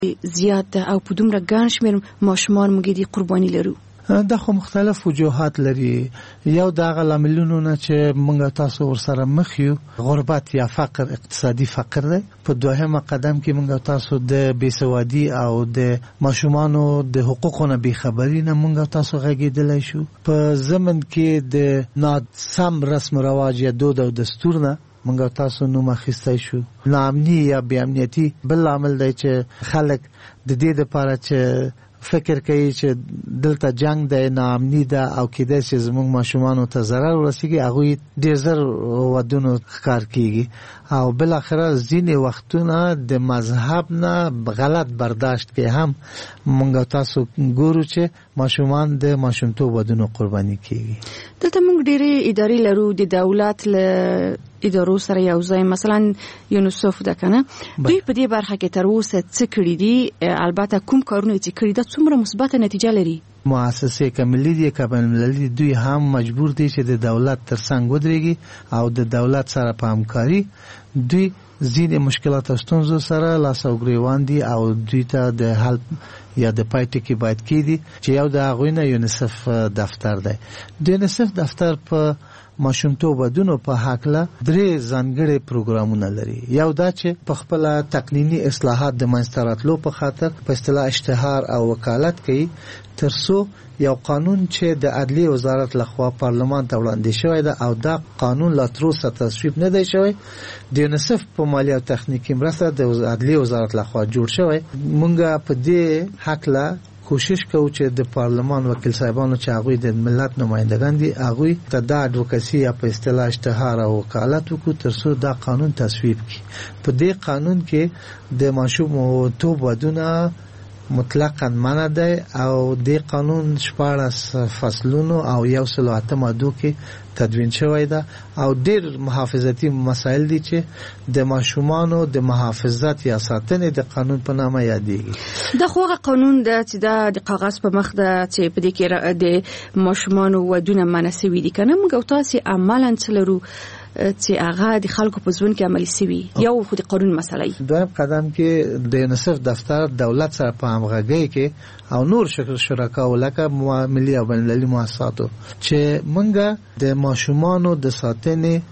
زیات ده او په دومره ګڼ شمېر ماشومان موږ دې قرباني لرو؟ دا خو مختلف وجوهات لري. یو د هغه لاملونو نه چې موږ تاسو ورسره مخ یو، غربت یا فقر، اقتصادي فقر دی. په دوهمه قدم کې موږ تاسو د بېسوادي او د ماشومانو د حقوقو نه بېخبري نه موږ تاسو غږېدلی شو. په ضمن کې د ناسم رسم رواج یا دود او دستور نه موږ تاسو نوم اخیستی شو. ناامني یا بې امنیتي بل عامل دی چې خلک د دې دپاره چې فکر کوي چې دلته جنگ دی، ناامني ده او کېدای شي زموږ ماشومانو ته ضرر ورسېږي، هغوی ډېر زر ودونو ښکار کېږي. او بالاخره ځینې وختونه د مذهب نه غلط برداشت کې هم موږ تاسو ګورو چې ماشومان د ماشومتوب ودونو قرباني کېږي. دلته موږ ډېرې ادارې لرو د دولت له ادارو سره یو ځای، مثلا یونیسف ده کنه، دوی په دې برخه کې تر اوسه څه کړي دي؟ البته کوم کارونه چې کړي ده څومره مثبت نتیجه لري؟ مؤسسې که ملي دي که بین المللي، دوی هم مجبور دي چې د دولت تر څنګ ودرېږي او د دولت سره په همکاري دوی ځینې مشکلات او ستونزو سره لاس او ګریوان دي او دوی ته د حل یا د پای ټکي باید کېدي چې یو د هغوی نه یونیسف دفتر دی. د یونیسف دفتر په ماشومتوب ودونو په هکله 3 ځانګړي پروګرامونه لري. یو دا چې په خپل تقنینی اصلاحات د منځته راتلو په خاطر په اصطلاح اشتهار او وکالت کوي، ترڅو یو قانون چې د عدلیې وزارت لخوا پارلمان ته وړاندې شوی ده او دا قانون لا تر اوسه تصویب نه دی شوی، د یونیسف په مالی او تخنیکي مرسته د عدلیې وزارت لخوا جوړ شوی. مونږ په دې هکله کوشش کوو چې د پارلمان وکیل صاحبانو چې هغوی د ملت نمایندگان دي، هغوی ته دا اډوکسي یا په اصطلاح اشتهار او وکالت وکړو ترڅو دا قانون تصویب کړي. په دې قانون کې د ماشومتوب ودونه مطلقاً منع دی او د قانون 14 فصلونو او 108 مادو کې تدوین شوی ده او ډېر محافظتي مسایل دي چې د ماشومانو د محافظت یا ساتنې د قانون په نامه یادېږي. دا خو هغه قانون ده چې د کاغذ په مخ ده چې په دې کې د ماشومانو ودونه منع شوي دي کنه، موږ تاسو عملاً څه لرو چې هغه د خلکو په ژوند کې عملي شوي؟ یو خو د قانون مسله. دویم قدم کې د یونیسف دفتر دولت سره په همغږۍ کې او نور شرکاو لکه ملي او بین المللي مؤسساتو چې موږ د ماشومانو د ساتنې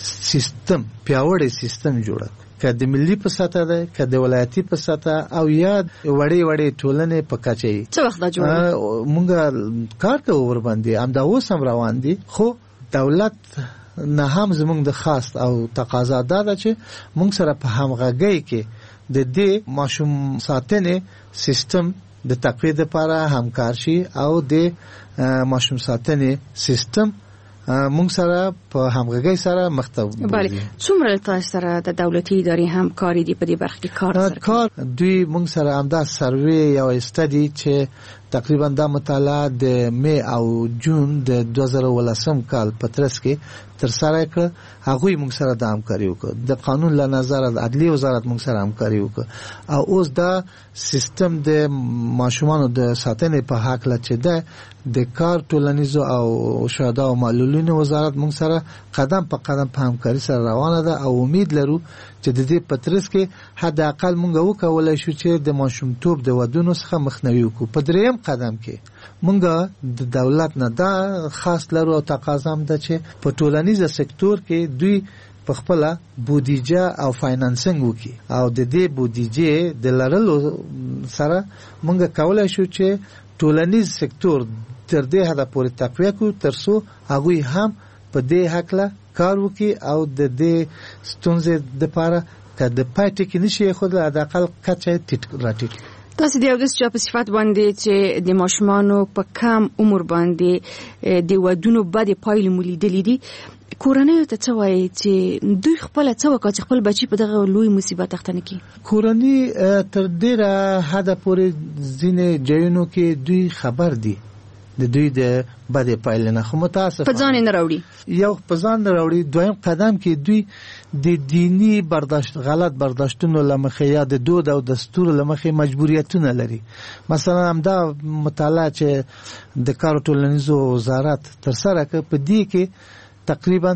سیستم، پیاوړی سیستم جوړ که د ملي په سطح ده که د ولایتي په سطح او یا وړې ټولنې په کچه یې. څه وخت دا جوړ موږ کار کوو ورباندې، همدا اوس هم روان دي. خو دولت نه هم زمونږ د خاص او تقاضا ده چې مونږ سره په همغږۍ کې د دې ماشوم ساتنې سیستم د تقویې لپاره همکار شي او د ماشوم ساتنې سیستم مونږ سره په همغږۍ سره مخ ته وځي. بله، څومره تاسو سره د دولتي ادارې همکاري دي په دې برخه کې کار دوی مونږ سره همدا سروې یا استادي چې تقریبا دا مطالعه د می او جون د 2018 کال په ترڅ کې تر سره کړ. هغوی مونږ سره د همکاري وکړه، د قانون له نظره د عدلیې وزارت مونږ سره همکاري وکړه او اوس دا سیستم د ماشومانو د ساتنې په هکله چې ده د کار ټولنیزو او شهدا او معلولینو وزارت مونږ سره قدم په قدم په همکاري سره روانه ده او امید لرو چې د دې په ترڅ کې حد اقل مونږ وکولای شو چې د ماشومتوب د ودونو څخه مخنیوي وکړو. په دریم قدم کې مونږ د دولت نه دا خاص لرو او تقاضا هم ده چې په ټولنیز سکتور کې دوی په خپل بودیجه او فاینانسینګ وکړي او د دې بودیجه د لرلو سره مونږ کولای شو چې ټولنیز سکتور تر دې حد پورې تقویه کړو ترڅو هغوی هم په دې حقله کار وکړي او د دې ستونزې لپاره که د پای ټکي نشي خو د حداقل کچه راټیټ. تاسو د یو داسې چا په صفت باندې چې د ماشومانو په کم عمر باندې د ودونو بدې پایلې مو لیدلې دي، کورنۍ ته څه وایي چې دوی خپل څه وکړي چې خپل بچي په دغه لوی مصیبت اخته نه کړي؟ کورنۍ تر ډیره حده پورې ځینې ځایونو کې دوی خبر دي د دوی د بدې پایلې نه، خو متاسفانه په ځان نه راوړي. یو په ځان نه راوړي. دویم قدم کې دوی د دینی غلط برداشتونو لمخې یا د دود او دستور لمخې مجبوریتونه لري. مثلا همدا مطالعه چې د کار ټولنیزو وزارت تر سره کړ په دې کې تقریبا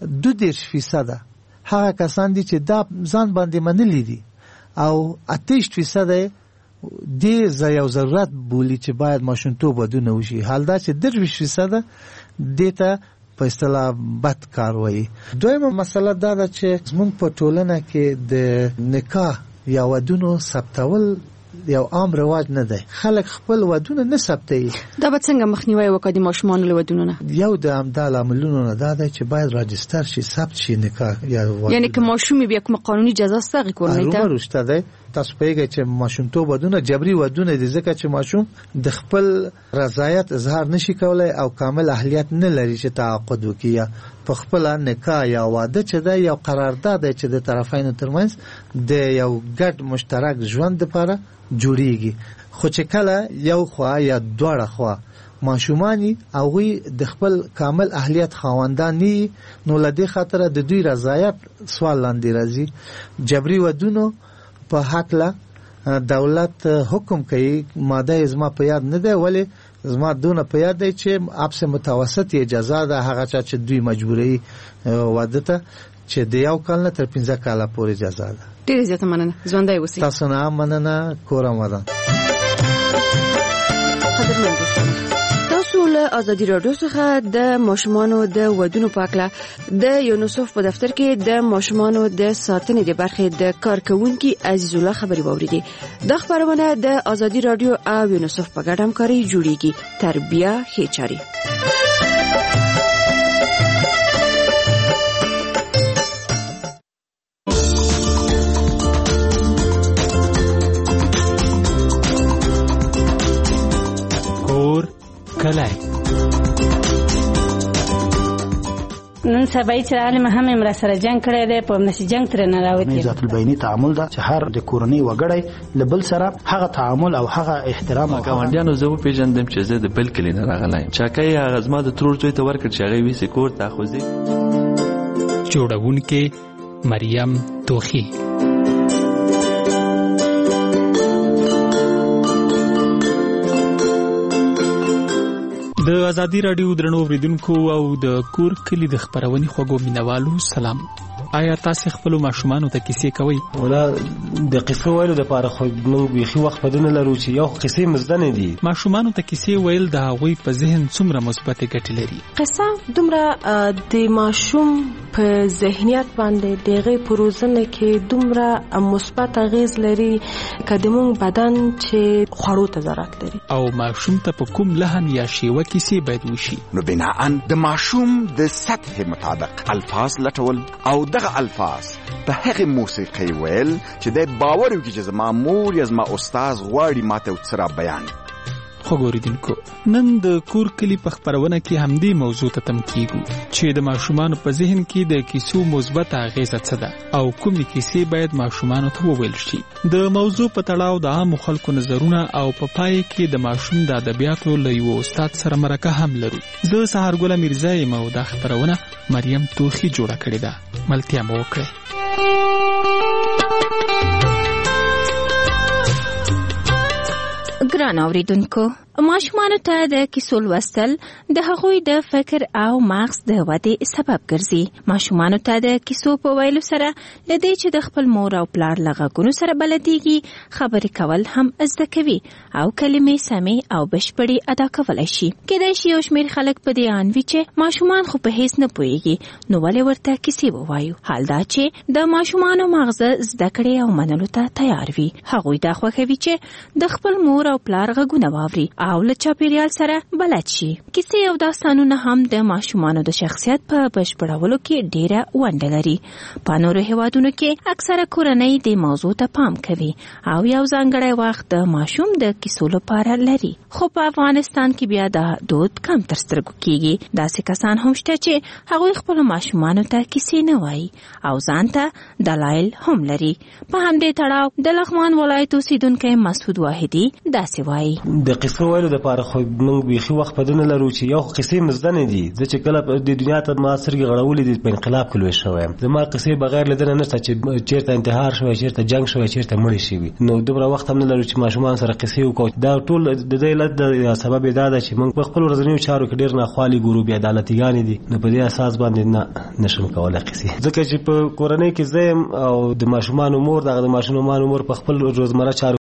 22% هغه کسان دي چې دا ځان باندې منلي دي او 28% دې یو ضرورت بولي چې باید ماشومتوب ودونه وشي. حال دا چې 30% دې ته په اصطلاح بد کار وایي. دویمه مسله دا ده چې زموږ په ټولنه کې د نکاح یا ودونو ثبتول یو عام رواج نه دی. خلک خپل ودونه نه ثبتوي. دا به څنګه مخنیوي وکړي د ماشومانو له ودونو نه؟ یو د همدا لاملونو نه دا دی چې باید راجستر شي، ثبت شي نکاح یا ودونه. یعنی که ماشوم بیا کوم قانوني اجازه سته کورنۍ ته ورشته دی. تاسو پوهیږئ چې ماشومتوب ودونه جبري ودونه دي، ځکه چې ماشوم د خپل رضایت اظهار نشي کولای او کامل اهلیت نه لري چې تعاقد وکړي یا په خپل نکاح یا واده چې دی یو قرارداد دی چې د طرفینو ترمنځ د یو ګډ مشترک ژوند لپاره جوړیږي. خو چې کله یو خوا یا دواړه خوا ماشومانی هغوی د خپل کامل اهلیت خاوندان ني، نو لدې خاطر د دوی رضایت سوال لاندې راځي. جبري ودونو په حق له دولت حکم کوي. ماده زما په یاد نه ده ولی زما دونه په یاد دی چې ابس متوسط اجازه ده هغه چا چې دوی مجبوري واده ته چې د یو کال نه تر 15 کاله پورې اجازه ده. ډیره زیاته مننه. ژوندی اوسئ. تاسو نه مننه. کورم ودان. قدرمن دوستان، تاسو له ازادي رادیو څخه د ماشومانو د ودونو په اړه د یونیسف په دفتر کې د ماشومانو د ساتنې د برخې د کارکونکو عزیز الله خبري واوریدي. د خبرونه د ازادي رادیو او یونیسف په ګډه همکاري جوړیږي. تربیه خېچاري. کلای نن سبا چې عالم هم امر سره جنگ کړی دی، په نشي جنگ تر نه راوتی. ذات البینی تعامل دا چې هر د کورنۍ وګړی لبل سره هغه تعامل او هغه احترام او ګاونډیانو زه پیژندم چې زه د بل کلی نه راغلایم. چاکای هغه زما د ترور زوی ته ورکړ چې هغه وی سکور تاخذي. جوړونکې مریم توخی. د ازادي رادیو درنو اوریدونکو او د کور کلی د خبرونې خوږو مینوالو سلام. آیا تاسو خپل ماشومان ته کیسې کوي؟ ولا د قصې ویلو د پاره خو موږ بيخي وخت پدونه لرو چې یو قصې مزدنه دي. ماشومان ته کیسې ویل د هغوی په ذهن څومره مثبت ګټې لري. قصه دومره د ماشوم په ذهنیت باندې دغه پروزنه کې دومره مثبت اغیز لري کدمون بدن چې خوړو ته ضرورت لري. او ماشوم ته په کوم لحن یا شیوه کیسې باید وشي؟ نو بناءً د ماشوم د سطح مطابق الفاظ لټول او دغه الفاظ په هغه موسیقي ویل چې د باور وکړي چې زما مور یا زما استاد غواړي ماته وڅرا بیان. خو ګوریدونکو، نن د کور کلی په خبرونه کې همدې موضوع ته تم کیږو چې د ماشومان په ذهن کې د کیسو مثبت اغیزه څه ده او کومې کیسې باید ماشومان ته وویل شي. د موضوع په تړاو د عام خلکو نظرونه او په پای کې د ماشوم د ادبیاتو له یو استاد سره مرکه هم لرو. زه سهارګل میرزا یم او دا خبرونه مریم توخی جوړه کړې ده. ملتیا مو وکړئ. ګران اوریدونکو، ماشومانو ته د کیسو لوستل د هغوی د فکر او مغز د ودې سبب ګرځي. ماشومانو ته د کیسو په ویلو سره لدې چې د خپل مور او پلار لغږونو سره بلديږي، خبرې کول هم زده کوي او کلمې سمې او بشپړې ادا کولای شي. کېدای شي یو شمېر خلک په دې اند وي چې ماشومان خو په هیڅ نه پوهیږي، نو ولې ورته کیسې ووایو؟ حال دا چې د ماشومانو مغز زده کړې او منلو ته تیار وي. هغوی دا خوښوي چې د خپل مور او پلار غږونه واوري او له چاپیریال سره بلد شي. کیسې او داستانونه هم د ماشومانو د شخصیت په بشپړولو کې ډیره ونډه لري. په نورو هیوادونو کې اکثره کورنۍ د موضوع ته پام کوي او یو ځانګړی وخت د ماشوم د کیسو لپاره لري. خو په افغانستان کې بیا دا دود کم تر سترګو کیږي. داسې کسان هم شته چې هغوی خپل ماشومانو ته کیسې نه وایي او ځان ته دلایل هم لري. په همدې تړاو د لغمان ولایت اوسیدونکی مسعود واحدي داسې وایي: د قصو ویلو د پاره خو موږ بيخي وخت پدونه لرو چې یو قصې مزدنه دي. چې کله د دنیا ته ما سرګي غړولې دي په انقلاب کې لوي شوی. زما قصې بغیر لیدنه نشته چې چیرته انتحار شوی، چیرته جنگ شوی، چیرته مړ شي. نو دومره وخت هم نه لرو چې ماشومان سره قصې وکړو. دا ټول د دې لد سبب دا ده چې موږ په خپل ورځنیو چارو کې ډیر نه خالي ګورو، بیا عدالتيګان دي. نو په دې اساس باندې نه نشم کولای قصې، ځکه چې په کورنۍ کې زم او د ماشومان مور دغه د ماشومان مور په خپل روزمره چارو